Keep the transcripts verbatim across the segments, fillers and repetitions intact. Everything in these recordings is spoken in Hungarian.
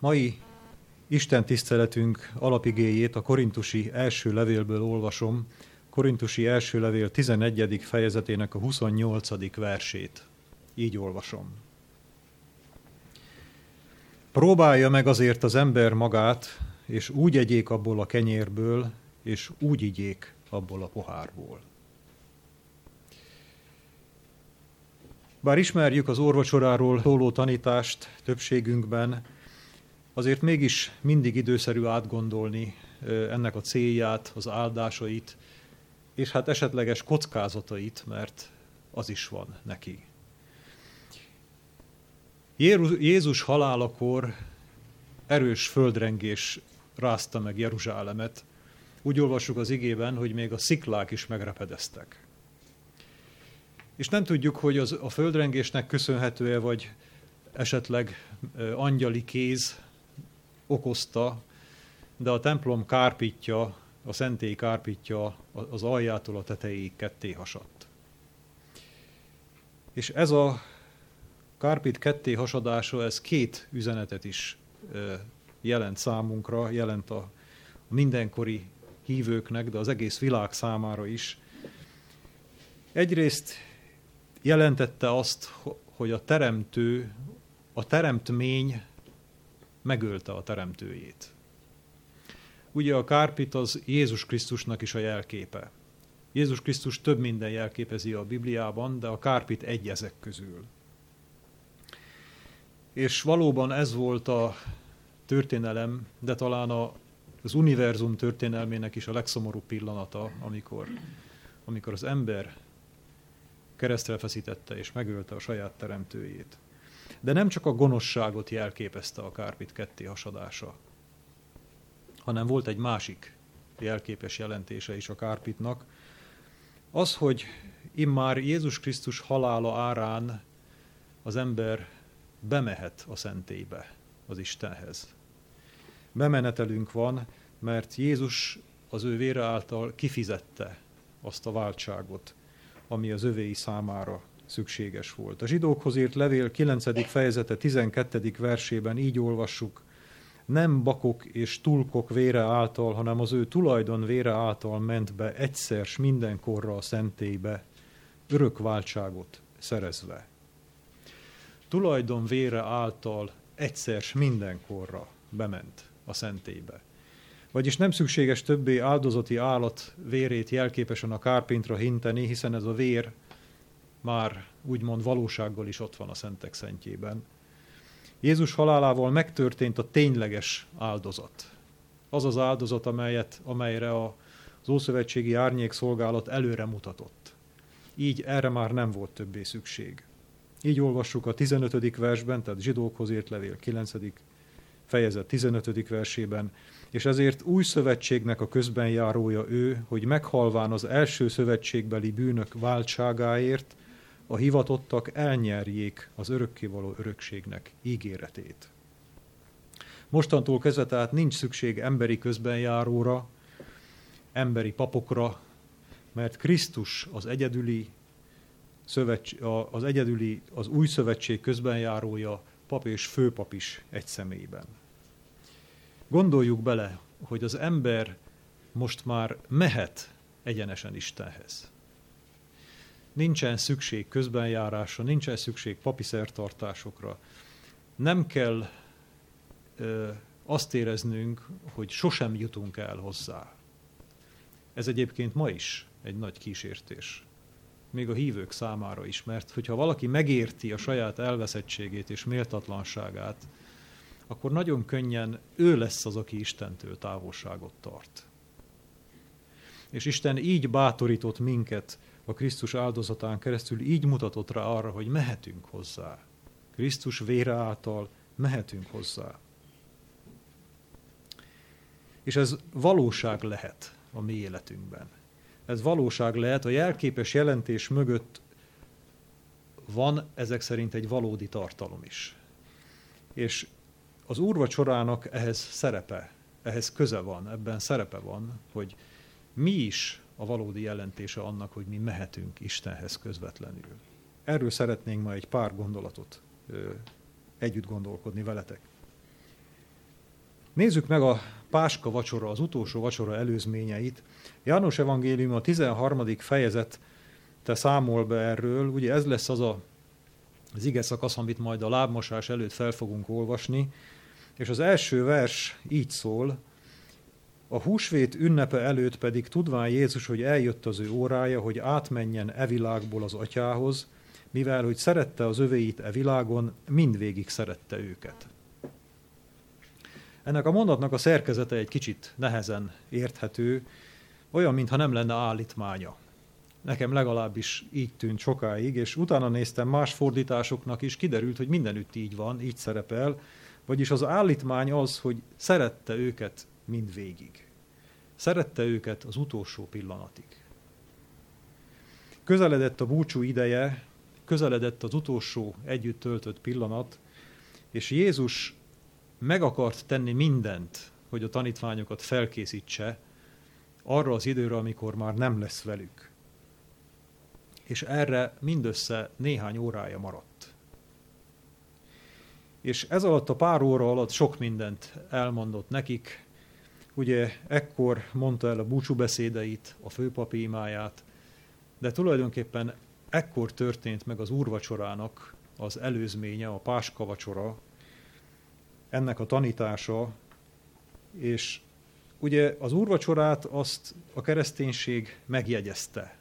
Mai Isten tiszteletünk alapigéjét a korintusi első levélből olvasom, korintusi első levél tizenegyedik fejezetének a huszonnyolcadik versét. Így olvasom. Próbálja meg azért az ember magát, és úgy egyék abból a kenyérből, és úgy igyék abból a pohárból. Bár ismerjük az úrvacsoráról szóló tanítást többségünkben, azért mégis mindig időszerű átgondolni ennek a célját, az áldásait, és hát esetleges kockázatait, mert az is van neki. Jézus halálakor erős földrengés rázta meg Jeruzsálemet. Úgy olvassuk az igében, hogy még a sziklák is megrepedeztek. És nem tudjuk, hogy az a földrengésnek köszönhető-e, vagy esetleg angyali kéz okozta, de a templom kárpitja, a szentély kárpitja az aljától a tetejéig ketté hasadt. És ez a kárpit ketté hasadása, ez két üzenetet is jelent számunkra, jelent a mindenkori hívőknek, de az egész világ számára is. Egyrészt jelentette azt, hogy a teremtő, a teremtmény megölte a teremtőjét. Ugye a kárpit az Jézus Krisztusnak is a jelképe. Jézus Krisztus több minden jelképezi a Bibliában, de a kárpit egy ezek közül. És valóban ez volt a történelem, de talán a, az univerzum történelmének is a legszomorúbb pillanata, amikor, amikor az ember keresztre feszítette és megölte a saját teremtőjét. De nem csak a gonoszságot jelképezte a kárpit ketté hasadása, hanem volt egy másik jelképes jelentése is a kárpitnak. Az, hogy immár Jézus Krisztus halála árán az ember bemehet a szentélybe, az Istenhez. Bemenetelünk van, mert Jézus az ő vére által kifizette azt a váltságot, ami az övéi számára szükséges volt. A zsidókhoz írt levél kilencedik fejezete tizenkettedik versében így olvassuk: nem bakok és tulkok vére által, hanem az ő tulajdon vére által ment be egyszer s mindenkorra a szentélybe, örök váltságot szerezve. Tulajdon vére által egyszer s mindenkorra bement a szentélybe. Vagyis nem szükséges többé áldozati állat vérét jelképesen a kárpintra hinteni, hiszen ez a vér már úgymond valósággal is ott van a szentek szentjében. Jézus halálával megtörtént a tényleges áldozat. Az az áldozat, amelyet, amelyre az ószövetségi árnyékszolgálat előre mutatott. Így erre már nem volt többé szükség. Így olvassuk a tizenötödik versben, tehát zsidókhoz írt levél kilencedik fejezet tizenötödik versében, és ezért új szövetségnek a közbenjárója ő, hogy meghalván az első szövetségbeli bűnök váltságáért a hivatottak elnyerjék az örökkévaló örökségnek ígéretét. Mostantól kezdve tehát nincs szükség emberi közbenjáróra, emberi papokra, mert Krisztus az egyedüli, szövetség, az egyedüli, az új szövetség közbenjárója, pap és főpap is egy személyben. Gondoljuk bele, hogy az ember most már mehet egyenesen Istenhez. Nincsen szükség közbenjárásra, nincsen szükség papi szertartásokra. Nem kell ö, azt éreznünk, hogy sosem jutunk el hozzá. Ez egyébként ma is egy nagy kísértés. Még a hívők számára is, mert hogyha valaki megérti a saját elveszettségét és méltatlanságát, akkor nagyon könnyen ő lesz az, aki Istentől távolságot tart. És Isten így bátorított minket a Krisztus áldozatán keresztül, így mutatott rá arra, hogy mehetünk hozzá. Krisztus vére által mehetünk hozzá. És ez valóság lehet a mi életünkben. Ez valóság lehet, a jelképes jelentés mögött van ezek szerint egy valódi tartalom is. És az úrvacsorának ehhez szerepe, ehhez köze van, ebben szerepe van, hogy mi is a valódi jelentése annak, hogy mi mehetünk Istenhez közvetlenül. Erről szeretnénk ma egy pár gondolatot ö, együtt gondolkodni veletek. Nézzük meg a Páska vacsora, az utolsó vacsora előzményeit. János evangélium a tizenharmadik fejezet te számol be erről, ugye ez lesz az a, az ige szakasz, amit majd a lábmosás előtt fel fogunk olvasni, és az első vers így szól: a húsvét ünnepe előtt pedig tudván Jézus, hogy eljött az ő órája, hogy átmenjen e világból az atyához, mivel hogy szerette az övéit e világon, mindvégig szerette őket. Ennek a mondatnak a szerkezete egy kicsit nehezen érthető, olyan, mintha nem lenne állítmánya. Nekem legalábbis így tűnt sokáig, és utána néztem más fordításoknak is, kiderült, hogy mindenütt így van, így szerepel, vagyis az állítmány az, hogy szerette őket mindvégig. Szerette őket az utolsó pillanatig. Közeledett a búcsú ideje, közeledett az utolsó együtt töltött pillanat, és Jézus meg akart tenni mindent, hogy a tanítványokat felkészítse arra az időre, amikor már nem lesz velük. És erre mindössze néhány órája maradt. És ez alatt a pár óra alatt sok mindent elmondott nekik. Ugye ekkor mondta el a búcsúbeszédeit, a főpapi imáját, de tulajdonképpen ekkor történt meg az úrvacsorának az előzménye, a Páska vacsora, ennek a tanítása, és ugye az úrvacsorát azt a kereszténység megjegyezte.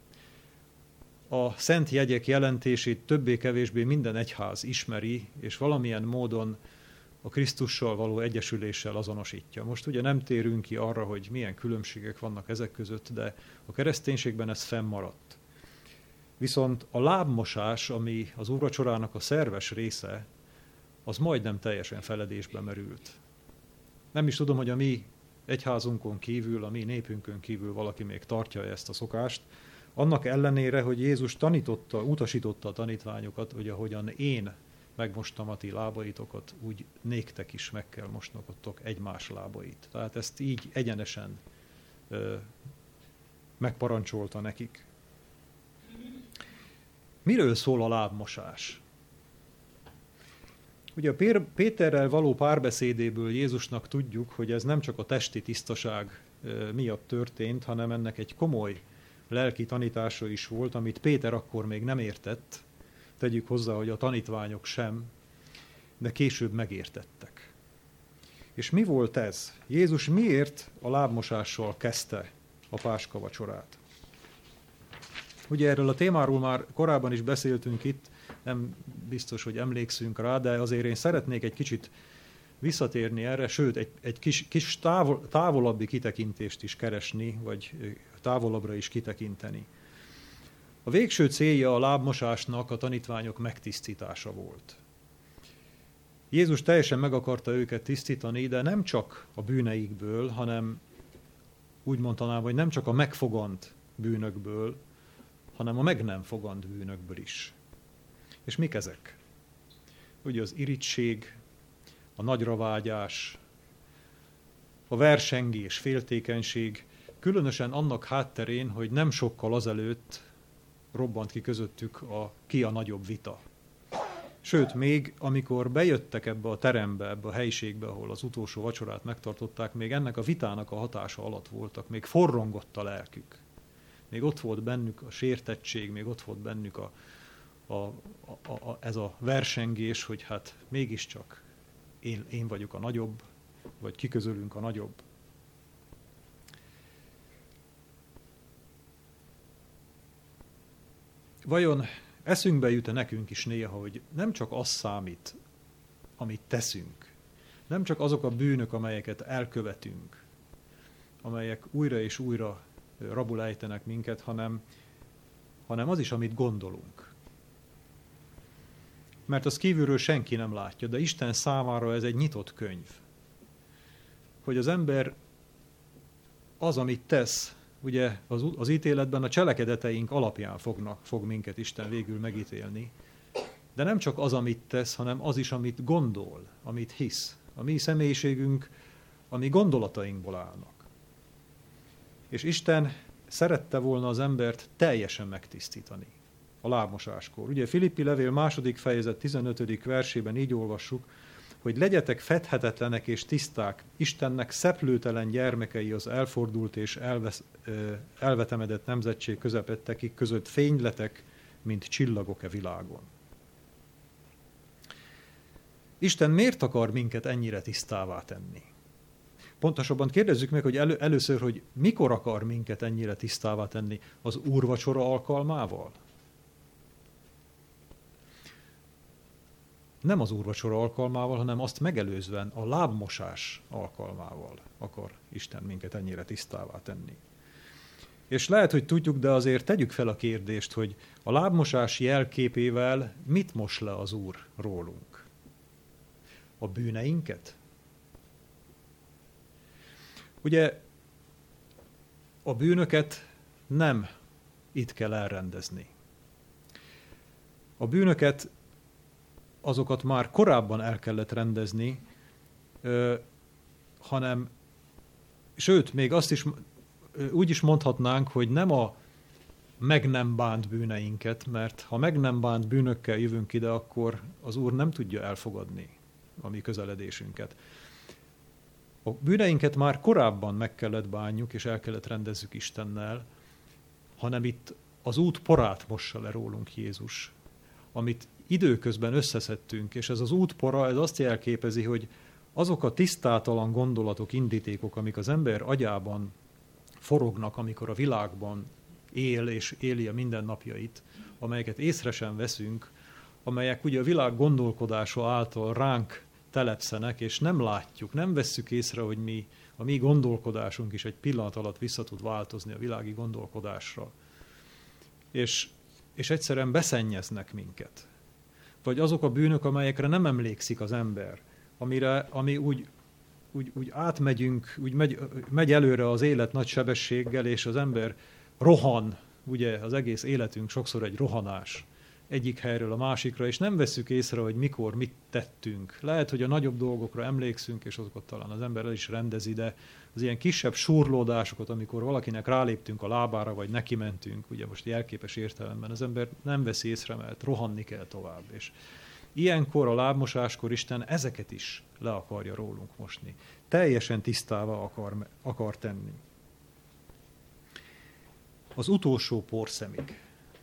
A szent jegyek jelentését többé-kevésbé minden egyház ismeri, és valamilyen módon a Krisztussal való egyesüléssel azonosítja. Most ugye nem térünk ki arra, hogy milyen különbségek vannak ezek között, de a kereszténységben ez fennmaradt. Viszont a lábmosás, ami az úrvacsorának a szerves része, az majdnem teljesen feledésbe merült. Nem is tudom, hogy a mi egyházunkon kívül, a mi népünkön kívül valaki még tartja ezt a szokást, annak ellenére, hogy Jézus tanította, utasította a tanítványokat, hogy ahogyan én megmostam a ti lábaitokat, úgy néktek is meg kell mosnokotok egymás lábait. Tehát ezt így egyenesen ö, megparancsolta nekik. Miről szól a lábmosás? Ugye a Péterrel való párbeszédéből Jézusnak tudjuk, hogy ez nem csak a testi tisztaság miatt történt, hanem ennek egy komoly lelki tanítása is volt, amit Péter akkor még nem értett. Tegyük hozzá, hogy a tanítványok sem, de később megértettek. És mi volt ez? Jézus miért a lábmosással kezdte a Páska vacsorát? Ugye erről a témáról már korábban is beszéltünk itt, nem biztos, hogy emlékszünk rá, de azért én szeretnék egy kicsit visszatérni erre, sőt, egy, egy kis, kis távol, távolabbi kitekintést is keresni, vagy távolabbra is kitekinteni. A végső célja a lábmosásnak a tanítványok megtisztítása volt. Jézus teljesen meg akarta őket tisztítani, de nem csak a bűneikből, hanem úgy mondanám, hogy nem csak a megfogant bűnökből, hanem a meg nem fogant bűnökből is. És mik ezek? Ugye az irigység, a nagyravágyás, a versengés, féltékenység, különösen annak hátterén, hogy nem sokkal azelőtt robbant ki közöttük a ki a nagyobb vita. Sőt, még amikor bejöttek ebbe a terembe, ebbe a helyiségbe, ahol az utolsó vacsorát megtartották, még ennek a vitának a hatása alatt voltak, még forrongott a lelkük. Még ott volt bennük a sértettség, még ott volt bennük a, a, a, a, ez a versengés, hogy hát mégiscsak én, én vagyok a nagyobb, vagy ki közülünk a nagyobb. Vajon eszünkbe jut-e nekünk is néha, hogy nem csak az számít, amit teszünk, nem csak azok a bűnök, amelyeket elkövetünk, amelyek újra és újra rabul ejtenek minket, hanem, hanem az is, amit gondolunk. Mert az kívülről senki nem látja, de Isten számára ez egy nyitott könyv. Hogy az ember az, amit tesz, ugye az, az ítéletben a cselekedeteink alapján fognak, fog minket Isten végül megítélni, de nem csak az, amit tesz, hanem az is, amit gondol, amit hisz. A mi személyiségünk, a mi gondolatainkból állnak. És Isten szerette volna az embert teljesen megtisztítani a lábmosáskor. Ugye Filippi levél második fejezet tizenötödik versében így olvassuk, hogy legyetek fedhetetlenek és tiszták, Istennek szeplőtelen gyermekei az elfordult és elvesz, elvetemedett nemzetség közepettekig között fényletek, mint csillagok e világon. Isten miért akar minket ennyire tisztává tenni? Pontosabban kérdezzük meg, hogy elő, először, hogy mikor akar minket ennyire tisztává tenni? Az úrvacsora alkalmával? Nem az úrvacsora alkalmával, hanem azt megelőzően a lábmosás alkalmával akar Isten minket ennyire tisztává tenni. És lehet, hogy tudjuk, de azért tegyük fel a kérdést, hogy a lábmosás jelképével mit mos le az Úr rólunk? A bűneinket? Ugye a bűnöket nem itt kell elrendezni. A bűnöket, azokat már korábban el kellett rendezni, ö, hanem, sőt, még azt is úgy is mondhatnánk, hogy nem a meg nem bánt bűneinket, mert ha meg nem bánt bűnökkel jövünk ide, akkor az Úr nem tudja elfogadni a mi közeledésünket. A bűneinket már korábban meg kellett bánjuk, és el kellett rendezzük Istennel, hanem itt az út porát mossa le rólunk Jézus, amit időközben összeszedtünk, és ez az útpora, ez azt jelképezi, hogy azok a tisztátalan gondolatok, indítékok, amik az ember agyában forognak, amikor a világban él és éli a mindennapjait, amelyeket észre sem veszünk, amelyek ugye a világ gondolkodása által ránk telepszenek, és nem látjuk, nem vesszük észre, hogy mi, a mi gondolkodásunk is egy pillanat alatt vissza tud változni a világi gondolkodásra. És, és egyszerűen beszennyeznek minket. Vagy azok a bűnök, amelyekre nem emlékszik az ember, amire, ami úgy, úgy, úgy átmegyünk, úgy megy, megy előre az élet nagy sebességgel, és az ember rohan, ugye az egész életünk sokszor egy rohanás egyik helyről a másikra, és nem vesszük észre, hogy mikor mit tettünk. Lehet, hogy a nagyobb dolgokra emlékszünk, és azokat talán az ember el is rendezi, de az ilyen kisebb surlódásokat, amikor valakinek ráléptünk a lábára, vagy neki mentünk, ugye most jelképes értelemben, az ember nem veszi észre, mert rohanni kell tovább. És ilyenkor, a lábmosáskor Isten ezeket is le akarja rólunk mosni. Teljesen tisztává akar, akar tenni. Az utolsó porszemig.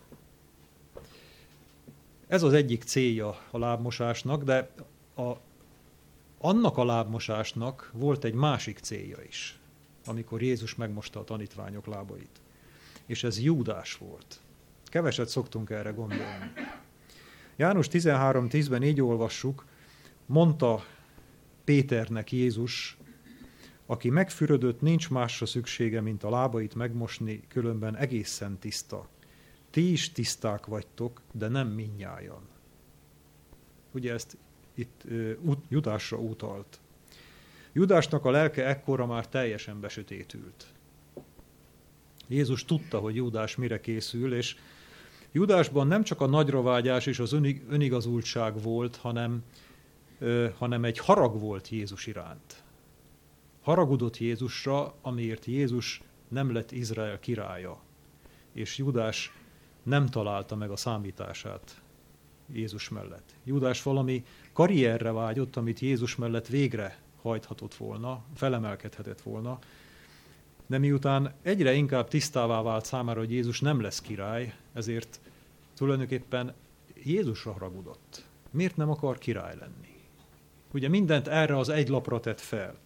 Ez az egyik célja a lábmosásnak, de a, annak a lábmosásnak volt egy másik célja is, amikor Jézus megmosta a tanítványok lábait. És ez Júdás volt. Keveset szoktunk erre gondolni. János tizenhárom tízben így olvassuk, mondta Péternek Jézus, aki megfürödött, nincs másra szüksége, mint a lábait megmosni, különben egészen tiszta. Ti is tiszták vagytok, de nem mindnyájan. Ugye ezt itt uh, Judásra utalt. Judásnak a lelke ekkora már teljesen besötétült. Jézus tudta, hogy Judás mire készül, és Judásban nem csak a nagyravágyás és az önigazultság volt, hanem, uh, hanem egy harag volt Jézus iránt. Haragudott Jézusra, amiért Jézus nem lett Izrael királya, és Judás nem találta meg a számítását Jézus mellett. Júdás valami karrierre vágyott, amit Jézus mellett végre hajthatott volna, felemelkedhetett volna, de miután egyre inkább tisztává vált számára, hogy Jézus nem lesz király, ezért tulajdonképpen Jézusra haragudott. Miért nem akar király lenni? Ugye mindent erre az egy lapra tett fel.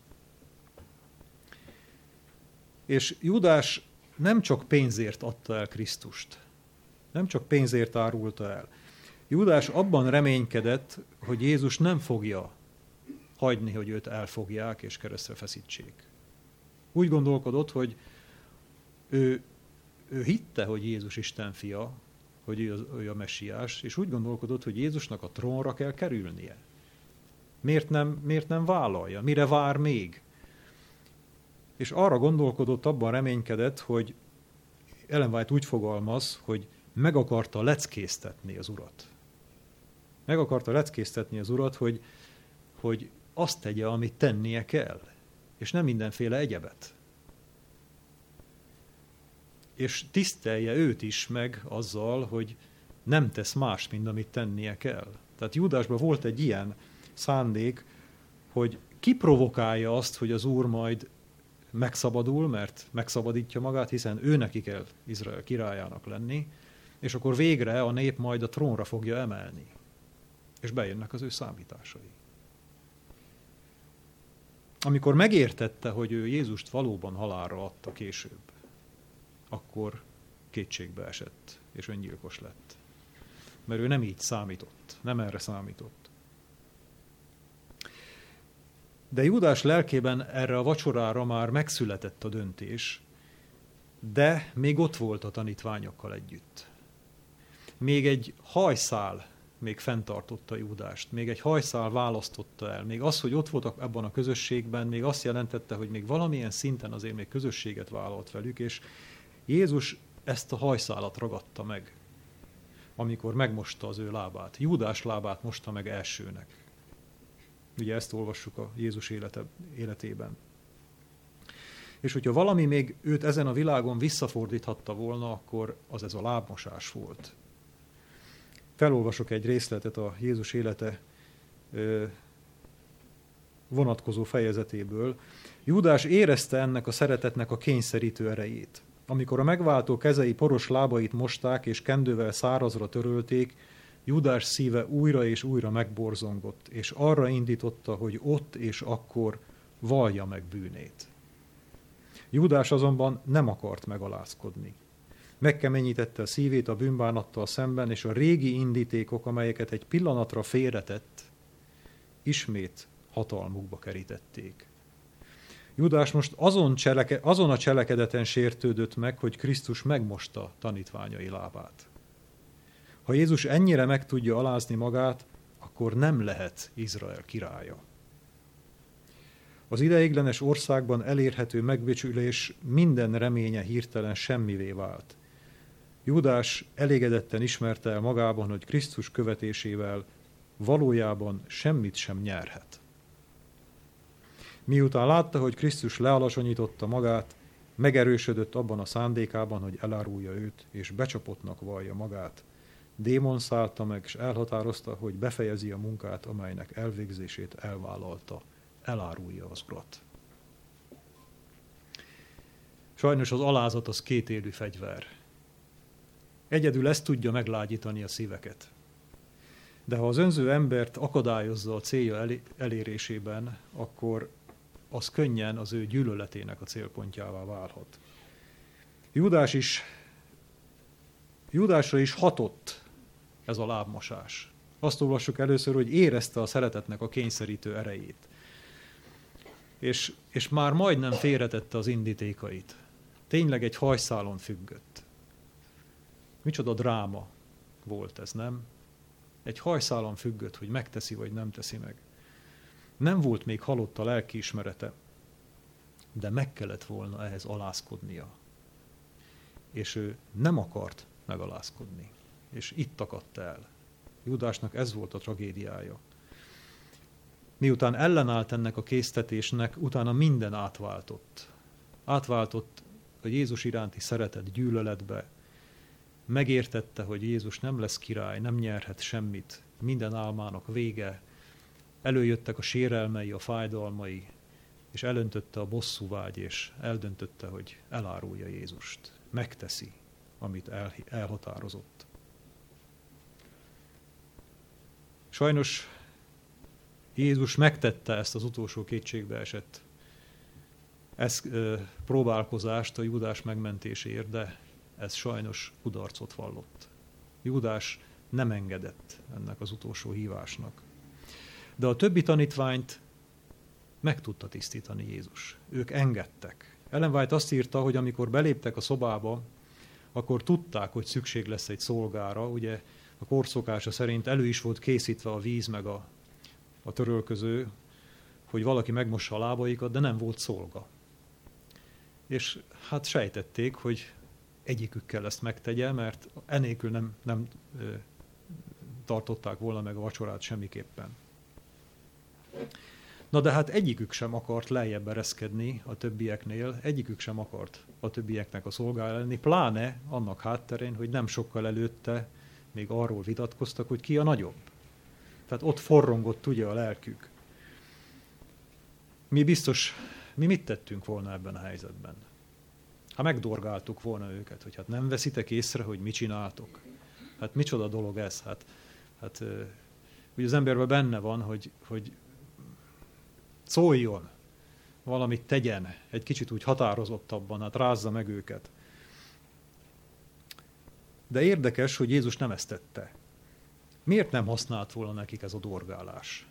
És Júdás nem csak pénzért adta el Krisztust, nem csak pénzért árulta el. Júdás abban reménykedett, hogy Jézus nem fogja hagyni, hogy őt elfogják és keresztre feszítsék. Úgy gondolkodott, hogy ő, ő hitte, hogy Jézus Isten fia, hogy ő, az, ő a messiás, és úgy gondolkodott, hogy Jézusnak a trónra kell kerülnie. Miért nem, miért nem vállalja? Mire vár még? És arra gondolkodott, abban reménykedett, hogy Ellen White úgy fogalmaz, hogy meg akarta leckéztetni az Urat. Meg akarta leckéztetni az Urat, hogy, hogy azt tegye, amit tennie kell, és nem mindenféle egyebet. És tisztelje őt is meg azzal, hogy nem tesz más, mint amit tennie kell. Tehát Júdásban volt egy ilyen szándék, hogy kiprovokálja azt, hogy az Úr majd megszabadul, mert megszabadítja magát, hiszen ő neki kell Izrael királyának lenni, és akkor végre a nép majd a trónra fogja emelni, és bejönnek az ő számításai. Amikor megértette, hogy ő Jézust valóban halálra adta később, akkor kétségbe esett, és öngyilkos lett. Mert ő nem így számított, nem erre számított. De Júdás lelkében erre a vacsorára már megszületett a döntés, de még ott volt a tanítványokkal együtt. Még egy hajszál még fenntartotta Júdást, még egy hajszál választotta el. Még az, hogy ott voltak ebben a közösségben, még azt jelentette, hogy még valamilyen szinten azért még közösséget vállalt velük, és Jézus ezt a hajszálat ragadta meg, amikor megmosta az ő lábát. Júdás lábát mosta meg elsőnek. Ugye ezt olvassuk a Jézus élete, életében. És hogyha valami még őt ezen a világon visszafordíthatta volna, akkor az ez a lábmosás volt. Felolvasok egy részletet a Jézus élete vonatkozó fejezetéből. Júdás érezte ennek a szeretetnek a kényszerítő erejét. Amikor a megváltó kezei poros lábait mosták és kendővel szárazra törölték, Júdás szíve újra és újra megborzongott, és arra indította, hogy ott és akkor vallja meg bűnét. Júdás azonban nem akart megalázkodni. Megkeményítette a szívét a bűnbánattal szemben, és a régi indítékok, amelyeket egy pillanatra félretett, ismét hatalmukba kerítették. Júdás most azon, cseleke, azon a cselekedeten sértődött meg, hogy Krisztus megmosta tanítványai lábát. Ha Jézus ennyire meg tudja alázni magát, akkor nem lehet Izrael királya. Az ideiglenes országban elérhető megbecsülés minden reménye hirtelen semmivé vált. Júdás elégedetten ismerte el magában, hogy Krisztus követésével valójában semmit sem nyerhet. Miután látta, hogy Krisztus lealacsonyította magát, megerősödött abban a szándékában, hogy elárulja őt, és becsapottnak vallja magát. Démon szállta meg, és elhatározta, hogy befejezi a munkát, amelynek elvégzését elvállalta. Elárulja az Urat. Sajnos az alázat az kétélű fegyver. Egyedül ezt tudja meglágyítani a szíveket. De ha az önző embert akadályozza a célja elérésében, akkor az könnyen az ő gyűlöletének a célpontjává válhat. Júdás is, Júdásra is hatott ez a lábmosás. Azt olvassuk először, hogy érezte a szeretetnek a kényszerítő erejét. És, és már majdnem félretette az indítékait. Tényleg egy hajszálon függött. Micsoda dráma volt ez, nem? Egy hajszálon függött, hogy megteszi vagy nem teszi meg. Nem volt még halott a lelkiismerete, de meg kellett volna ehhez alázkodnia. És ő nem akart megalázkodni. És itt akadt el. Júdásnak ez volt a tragédiája. Miután ellenállt ennek a késztetésnek, utána minden átváltott. Átváltott a Jézus iránti szeretet gyűlöletbe. Megértette, hogy Jézus nem lesz király, nem nyerhet semmit. Minden álmának vége. Előjöttek a sérelmei, a fájdalmai, és elöntötte a bosszúvágy, és eldöntötte, hogy elárulja Jézust. Megteszi, amit el, elhatározott. Sajnos Jézus megtette ezt az utolsó kétségbeesett ez, ö, próbálkozást a Júdás megmentéséért, de ez sajnos kudarcot vallott. Júdás nem engedett ennek az utolsó hívásnak. De a többi tanítványt meg tudta tisztítani Jézus. Ők engedtek. Ellen White azt írta, hogy amikor beléptek a szobába, akkor tudták, hogy szükség lesz egy szolgára. Ugye a korszokása szerint elő is volt készítve a víz meg a, a törölköző, hogy valaki megmossa a lábaikat, de nem volt szolga. És hát sejtették, hogy egyikükkel ezt megtegye, mert enélkül nem, nem ö, tartották volna meg a vacsorát semmiképpen. Na de hát egyikük sem akart lejjebb ereszkedni a többieknél, egyikük sem akart a többieknek a szolgája lenni, pláne annak hátterén, hogy nem sokkal előtte még arról vitatkoztak, hogy ki a nagyobb. Tehát ott forrongott ugye a lelkük. Mi biztos, mi mit tettünk volna ebben a helyzetben? Ha megdorgáltuk volna őket, hogy hát nem veszitek észre, hogy mit csináltok. Hát micsoda dolog ez? Hát, hát ugye az emberben benne van, hogy, hogy szóljon, valamit tegyen, egy kicsit úgy határozottabban, hát rázza meg őket. De érdekes, hogy Jézus nem ezt tette. Miért nem használt volna nekik ez a dorgálás?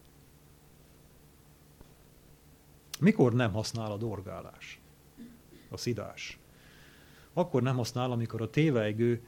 Mikor nem használ a dorgálás? A szidás. Akkor nem használ, amikor a tévejgő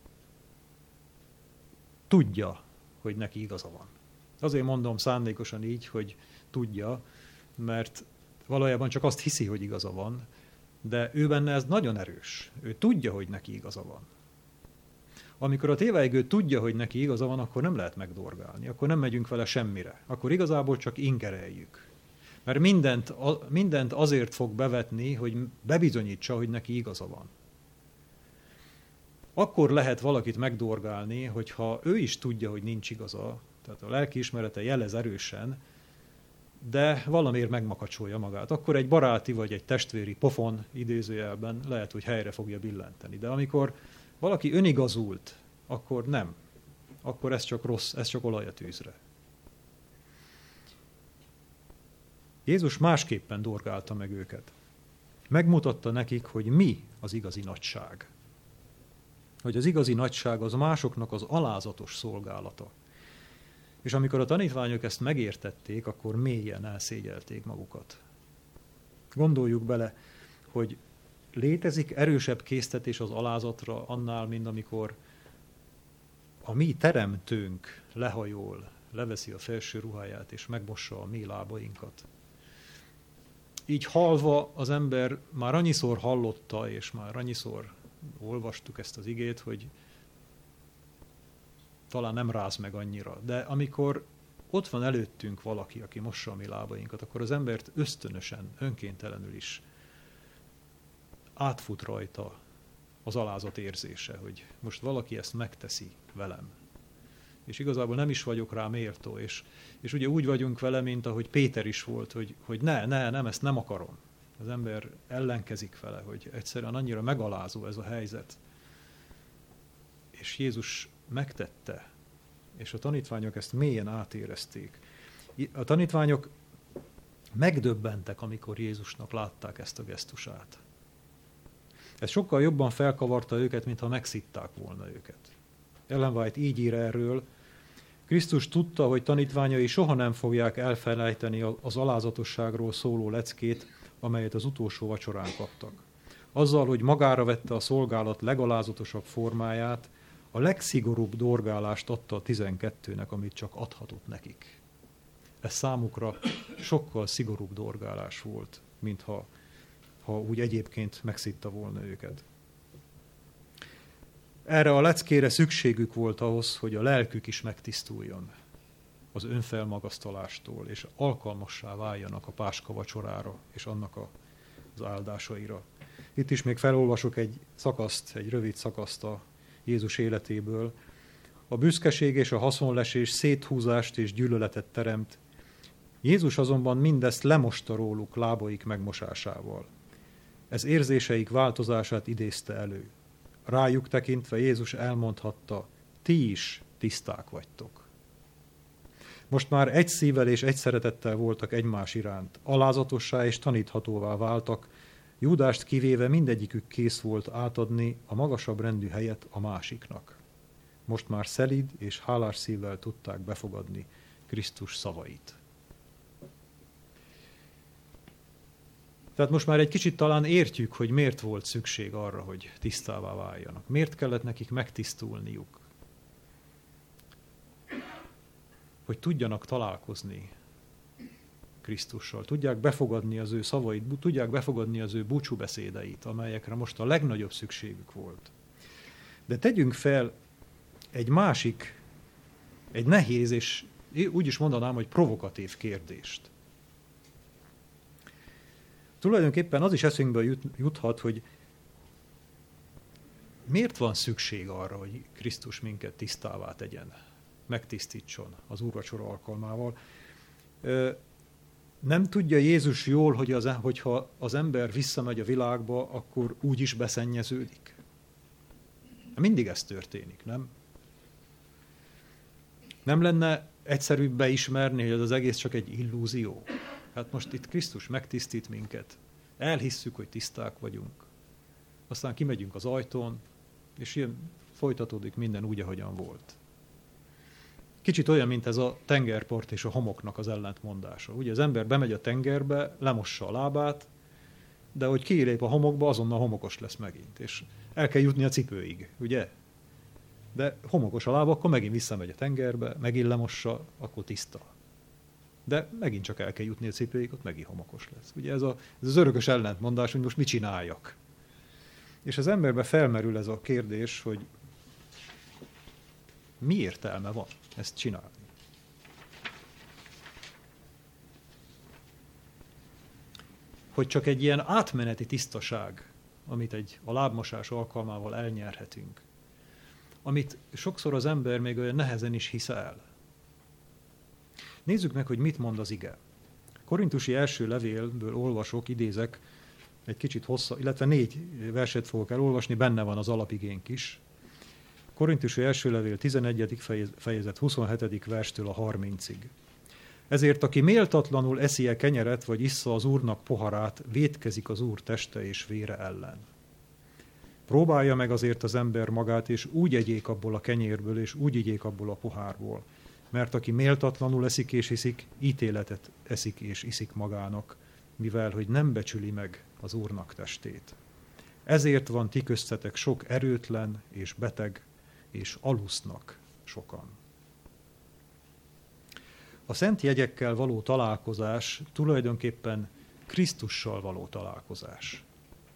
tudja, hogy neki igaza van. Azért mondom szándékosan így, hogy tudja, mert valójában csak azt hiszi, hogy igaza van, de ő benne ez nagyon erős. Ő tudja, hogy neki igaza van. Amikor a tévejgő tudja, hogy neki igaza van, akkor nem lehet megdorgálni, akkor nem megyünk vele semmire. Akkor igazából csak ingereljük. Mert mindent, mindent azért fog bevetni, hogy bebizonyítsa, hogy neki igaza van. Akkor lehet valakit megdorgálni, hogyha ő is tudja, hogy nincs igaza, tehát a lelkiismerete jelez erősen, de valamiért megmakacsolja magát. Akkor egy baráti vagy egy testvéri pofon idézőjelben lehet, hogy helyre fogja billenteni. De amikor valaki önigazult, akkor nem. Akkor ez csak rossz, ez csak olaj a tűzre. Jézus másképpen dorgálta meg őket. Megmutatta nekik, hogy mi az igazi nagyság. Hogy az igazi nagyság az másoknak az alázatos szolgálata. És amikor a tanítványok ezt megértették, akkor mélyen elszégyelték magukat. Gondoljuk bele, hogy létezik erősebb késztetés az alázatra annál, mint amikor a mi teremtőnk lehajol, leveszi a felső ruháját és megmossa a mi lábainkat. Így halva az ember már annyiszor hallotta, és már annyiszor olvastuk ezt az igét, hogy talán nem ráz meg annyira. De amikor ott van előttünk valaki, aki mossa a mi lábainkat, akkor az embert ösztönösen, önkéntelenül is átfut rajta az alázat érzése, hogy most valaki ezt megteszi velem. És igazából nem is vagyok rá méltó, és, és ugye úgy vagyunk vele, mint ahogy Péter is volt, hogy, hogy ne, ne, nem, ezt nem akarom. Az ember ellenkezik vele, hogy egyszerűen annyira megalázó ez a helyzet. És Jézus megtette, és a tanítványok ezt mélyen átérezték. A tanítványok megdöbbentek, amikor Jézusnak látták ezt a gesztusát. Ez sokkal jobban felkavarta őket, mintha megszitták volna őket. Ellen White így ír erről: Krisztus tudta, hogy tanítványai soha nem fogják elfelejteni az alázatosságról szóló leckét, amelyet az utolsó vacsorán kaptak. Azzal, hogy magára vette a szolgálat legalázatosabb formáját, a legszigorúbb dorgálást adta a tizenkettőnek, amit csak adhatott nekik. Ez számukra sokkal szigorúbb dorgálás volt, mintha ha úgy egyébként megszitta volna őket. Erre a leckére szükségük volt ahhoz, hogy a lelkük is megtisztuljon az önfelmagasztalástól, és alkalmassá váljanak a Páska vacsorára és annak a, az áldásaira. Itt is még felolvasok egy szakaszt, egy rövid szakaszt a Jézus életéből. A büszkeség és a haszonlesés széthúzást és gyűlöletet teremt. Jézus azonban mindezt lemosta róluk lábaik megmosásával. Ez érzéseik változását idézte elő. Rájuk tekintve Jézus elmondhatta, ti is tiszták vagytok. Most már egy szívvel és egy szeretettel voltak egymás iránt, alázatossá és taníthatóvá váltak, Júdást kivéve mindegyikük kész volt átadni a magasabb rendű helyet a másiknak. Most már szelíd és hálás szívvel tudták befogadni Krisztus szavait. Tehát most már egy kicsit talán értjük, hogy miért volt szükség arra, hogy tisztává váljanak. Miért kellett nekik megtisztulniuk? Hogy tudjanak találkozni Krisztussal, tudják befogadni az ő szavait, tudják befogadni az ő búcsúbeszédeit, amelyekre most a legnagyobb szükségük volt. De tegyünk fel egy másik, egy nehéz és úgy is mondanám, hogy provokatív kérdést. Tulajdonképpen az is eszünkbe jut, juthat, hogy miért van szükség arra, hogy Krisztus minket tisztává tegyen, megtisztítson az úrvacsora alkalmával. Nem tudja Jézus jól, hogy az, hogyha az ember visszamegy a világba, akkor úgy is beszennyeződik? Mindig ez történik, nem? Nem lenne egyszerűbb beismerni, hogy ez az egész csak egy illúzió? Hát most itt Krisztus megtisztít minket. Elhisszük, hogy tiszták vagyunk. Aztán kimegyünk az ajtón, és ilyen folytatódik minden úgy, ahogyan volt. Kicsit olyan, mint ez a tengerpart és a homoknak az ellentmondása. Ugye az ember bemegy a tengerbe, lemossa a lábát, de hogy kilép a homokba, azonnal homokos lesz megint. És el kell jutni a cipőig, ugye? De homokos a lába, akkor megint visszamegy a tengerbe, megint lemossa, akkor tiszta. De megint csak el kell jutni a cipőig, ott megint homokos lesz. Ugye ez, a, ez az örökös ellentmondás, hogy most mit csináljak. És az emberben felmerül ez a kérdés, hogy mi értelme van ezt csinálni. Hogy csak egy ilyen átmeneti tisztaság, amit egy a lábmosás alkalmával elnyerhetünk, amit sokszor az ember még olyan nehezen is hisz el. Nézzük meg, hogy mit mond az ige. Korintusi első levélből olvasok, idézek egy kicsit hosszabb, illetve négy verset fogok elolvasni, benne van az alapigénk is. Korintusi első levél tizenegyedik fejezet huszonhetedik verstől a harmincig. Ezért, aki méltatlanul eszi-e kenyeret, vagy issza az Úrnak poharát, vétkezik az Úr teste és vére ellen. Próbálja meg azért az ember magát, és úgy egyék abból a kenyérből, és úgy igyék abból a pohárból. Mert aki méltatlanul eszik és iszik, ítéletet eszik és iszik magának, mivel hogy nem becsüli meg az Úrnak testét. Ezért van ti köztetek sok erőtlen és beteg, és alusznak sokan. A szent jegyekkel való találkozás tulajdonképpen Krisztussal való találkozás.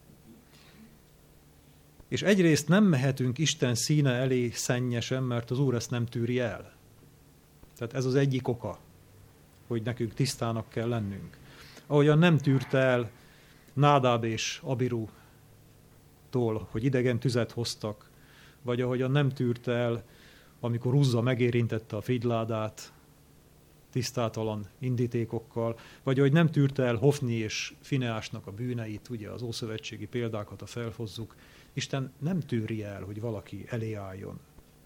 És egyrészt nem mehetünk Isten színe elé szennyesen, mert az Úr ezt nem tűri el. Tehát ez az egyik oka, hogy nekünk tisztának kell lennünk. Ahogyan nem tűrte el Nádáb és Abirútól, hogy idegen tüzet hoztak, vagy ahogyan nem tűrte el, amikor Uzza megérintette a figyládát tisztátalan indítékokkal, vagy ahogy nem tűrte el Hofni és Fineásnak a bűneit, ugye az ószövetségi példákat, ha felhozzuk, Isten nem tűri el, hogy valaki elé álljon.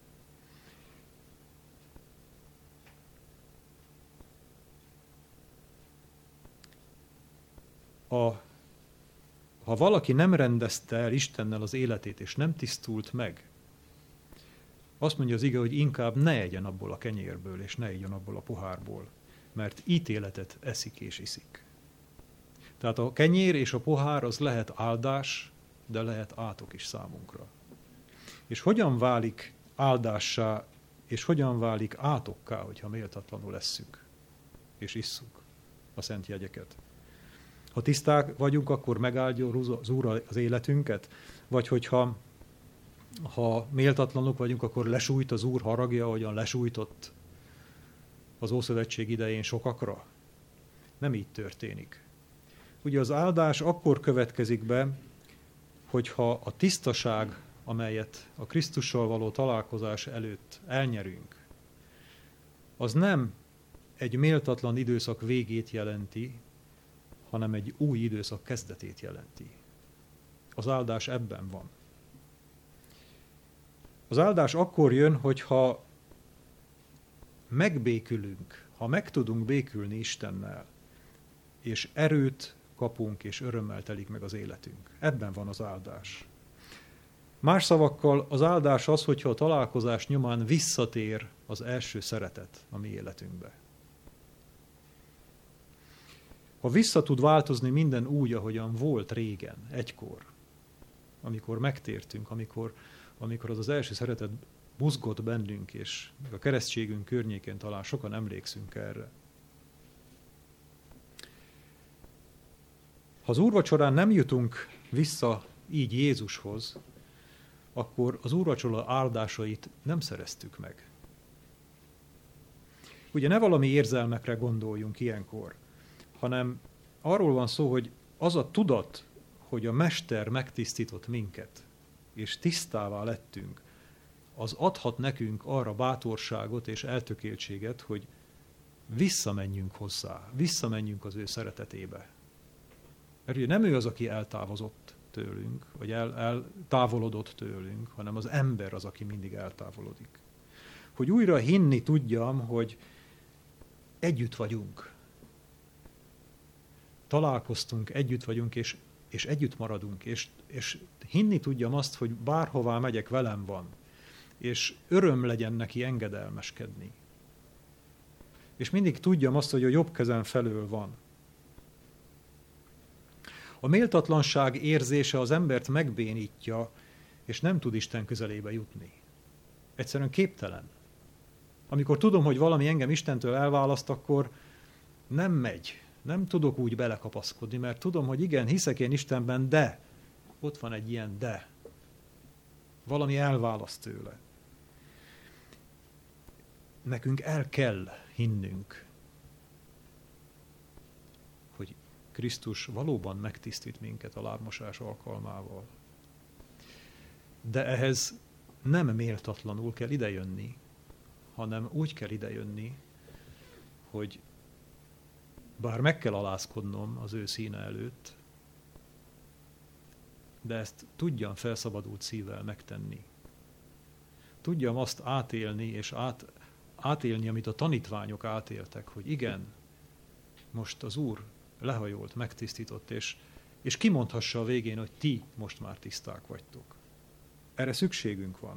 A, ha valaki nem rendezte el Istennel az életét, és nem tisztult meg, azt mondja az ige, hogy inkább ne egyen abból a kenyérből, és ne igyon abból a pohárból, mert ítéletet eszik és iszik. Tehát a kenyér és a pohár az lehet áldás, de lehet átok is számunkra. És hogyan válik áldássá, és hogyan válik átokká, hogyha méltatlanul esszük, és isszuk a szent jegyeket? Ha tiszták vagyunk, akkor megáldja az Úr az életünket, vagy hogyha ha méltatlanok vagyunk, akkor lesújt az Úr haragja, ahogyan lesújtott az Ószövetség idején sokakra? Nem így történik. Ugye az áldás akkor következik be, hogyha a tisztaság, amelyet a Krisztussal való találkozás előtt elnyerünk, az nem egy méltatlan időszak végét jelenti, hanem egy új időszak kezdetét jelenti. Az áldás ebben van. Az áldás akkor jön, hogyha megbékülünk, ha meg tudunk békülni Istennel, és erőt kapunk, és örömmel telik meg az életünk. Ebben van az áldás. Más szavakkal az áldás az, hogyha a találkozás nyomán visszatér az első szeretet a mi életünkbe. Ha vissza tud változni minden úgy, ahogyan volt régen, egykor, amikor megtértünk, amikor, amikor az az első szeretet buzgott bennünk, és a keresztségünk környékén talán sokan emlékszünk erre. Ha az úrvacsorán nem jutunk vissza így Jézushoz, akkor az úrvacsora áldásait nem szereztük meg. Ugye ne valami érzelmekre gondoljunk ilyenkor, hanem arról van szó, hogy az a tudat, hogy a Mester megtisztított minket, és tisztává lettünk, az adhat nekünk arra bátorságot és eltökéltséget, hogy visszamenjünk hozzá, visszamenjünk az ő szeretetébe. Mert ugye nem ő az, aki eltávozott tőlünk, vagy el, eltávolodott tőlünk, hanem az ember az, aki mindig eltávolodik. Hogy újra hinni tudjam, hogy együtt vagyunk. Találkoztunk, együtt vagyunk, és, és együtt maradunk, és, és hinni tudjam azt, hogy bárhová megyek, velem van, és öröm legyen neki engedelmeskedni. És mindig tudjam azt, hogy a jobb kezem felől van. A méltatlanság érzése az embert megbénítja, és nem tud Isten közelébe jutni. Egyszerűen képtelen. Amikor tudom, hogy valami engem Istentől elválaszt, akkor nem megy. Nem tudok úgy belekapaszkodni, mert tudom, hogy igen, hiszek én Istenben, de ott van egy ilyen de. Valami elválaszt tőle. Nekünk el kell hinnünk, hogy Krisztus valóban megtisztít minket a lábmosás alkalmával. De ehhez nem méltatlanul kell idejönni, hanem úgy kell idejönni, hogy bár meg kell alázkodnom az ő színe előtt, de ezt tudjam felszabadult szívvel megtenni. Tudjam azt átélni, és át, átélni, amit a tanítványok átéltek, hogy igen, most az Úr lehajolt, megtisztított, és, és kimondhassa a végén, hogy ti most már tiszták vagytok. Erre szükségünk van.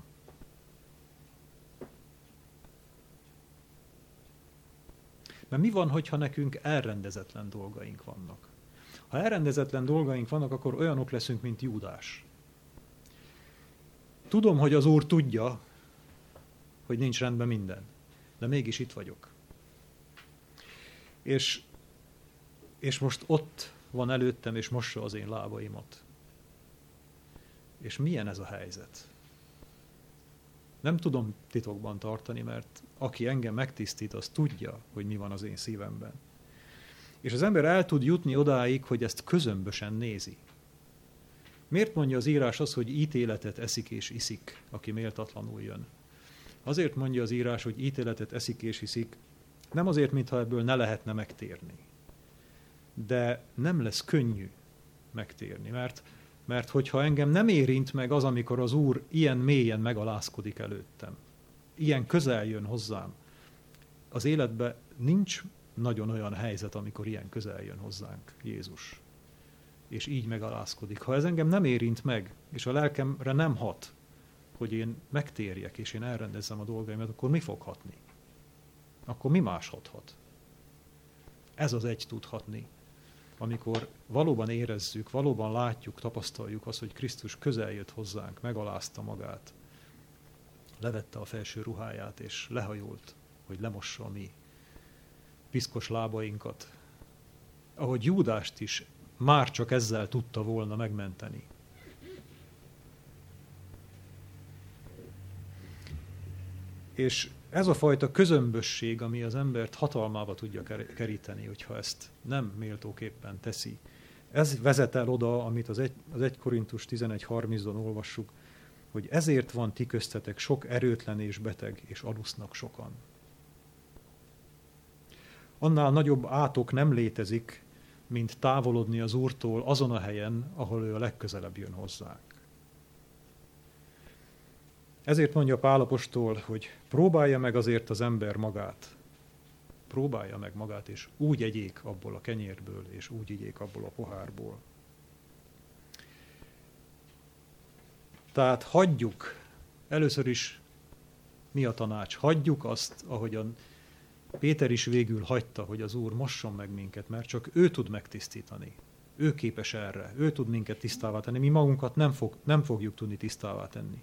Mert mi van, hogyha nekünk elrendezetlen dolgaink vannak? Ha elrendezetlen dolgaink vannak, akkor olyanok leszünk, mint Júdás. Tudom, hogy az Úr tudja, hogy nincs rendben minden, de mégis itt vagyok. És, és most ott van előttem, és mossa az én lábaimat. És milyen ez a helyzet? Nem tudom titokban tartani, mert aki engem megtisztít, az tudja, hogy mi van az én szívemben. És az ember el tud jutni odáig, hogy ezt közömbösen nézi. Miért mondja az írás az, hogy ítéletet eszik és iszik, aki méltatlanul jön? Azért mondja az írás, hogy ítéletet eszik és iszik, nem azért, mintha ebből ne lehetne megtérni. De nem lesz könnyű megtérni, mert, mert hogyha engem nem érint meg az, amikor az Úr ilyen mélyen megalázkodik előttem, ilyen közel jön hozzám, az életben nincs nagyon olyan helyzet, amikor ilyen közel jön hozzánk Jézus, és így megalázkodik. Ha ez engem nem érint meg, és a lelkemre nem hat, hogy én megtérjek, és én elrendezzem a dolgaimat, akkor mi fog hatni? Akkor mi más hathat? Ez az egy tud hatni, amikor valóban érezzük, valóban látjuk, tapasztaljuk azt, hogy Krisztus közel jött hozzánk, megalázta magát, levette a felső ruháját, és lehajolt, hogy lemossa a mi piszkos lábainkat. Ahogy Júdást is már csak ezzel tudta volna megmenteni. És ez a fajta közömbösség, ami az embert hatalmába tudja keríteni, hogyha ezt nem méltóképpen teszi. Ez vezet el oda, amit az egy, az egy Korintus tizenegy harmincban olvassuk, hogy ezért van ti köztetek sok erőtlen és beteg, és alusznak sokan. Annál nagyobb átok nem létezik, mint távolodni az Úrtól azon a helyen, ahol ő a legközelebb jön hozzánk. Ezért mondja Pál apostol, hogy próbálja meg azért az ember magát. Próbálja meg magát, és úgy egyék abból a kenyérből, és úgy igyék abból a pohárból. Tehát hagyjuk, először is mi a tanács? Hagyjuk azt, ahogyan Péter is végül hagyta, hogy az Úr mosson meg minket, mert csak ő tud megtisztítani. Ő képes erre, ő tud minket tisztává tenni, mi magunkat nem, fog, nem fogjuk tudni tisztává tenni.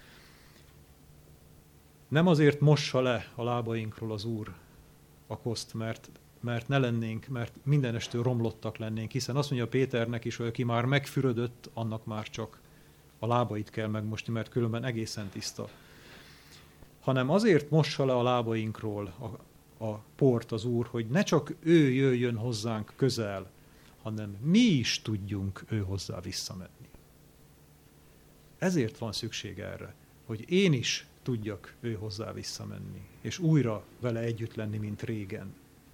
Nem azért mossa le a lábainkról az Úr a koszt, mert, mert ne lennénk, mert mindenestől romlottak lennénk, hiszen azt mondja Péternek is, hogy aki már megfürödött, annak már csak a lábait kell megmosni, mert különben egészen tiszta. Hanem azért mossa le a lábainkról a, a port az Úr, hogy ne csak ő jöjjön hozzánk közel, hanem mi is tudjunk ő hozzá visszamenni. Ezért van szükség erre, hogy én is tudjak ő hozzá visszamenni, és újra vele együtt lenni, mint régen.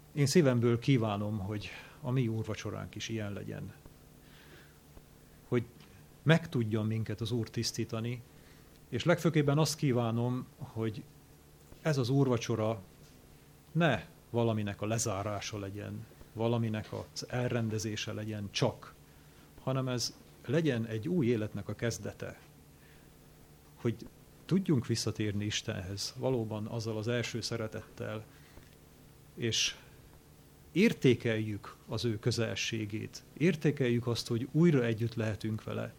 Én szívemből kívánom, hogy a mi úrvacsoránk is ilyen legyen. Hogy meg tudjon minket az Úr tisztítani, és legfőképpen azt kívánom, hogy ez az úrvacsora ne valaminek a lezárása legyen, valaminek az elrendezése legyen csak, hanem ez legyen egy új életnek a kezdete. Hogy tudjunk visszatérni Istenhez valóban azzal az első szeretettel, és értékeljük az ő közelségét, értékeljük azt, hogy újra együtt lehetünk vele.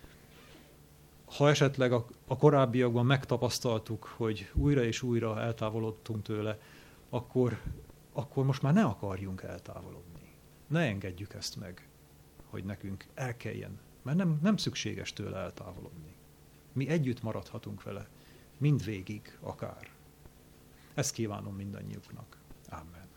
Ha esetleg a, a korábbiakban megtapasztaltuk, hogy újra és újra eltávolodtunk tőle, akkor, akkor most már ne akarjunk eltávolodni. Ne engedjük ezt meg, hogy nekünk el kelljen, mert nem, nem szükséges tőle eltávolodni. Mi együtt maradhatunk vele, mindvégig akár. Ezt kívánom mindannyiuknak. Amen.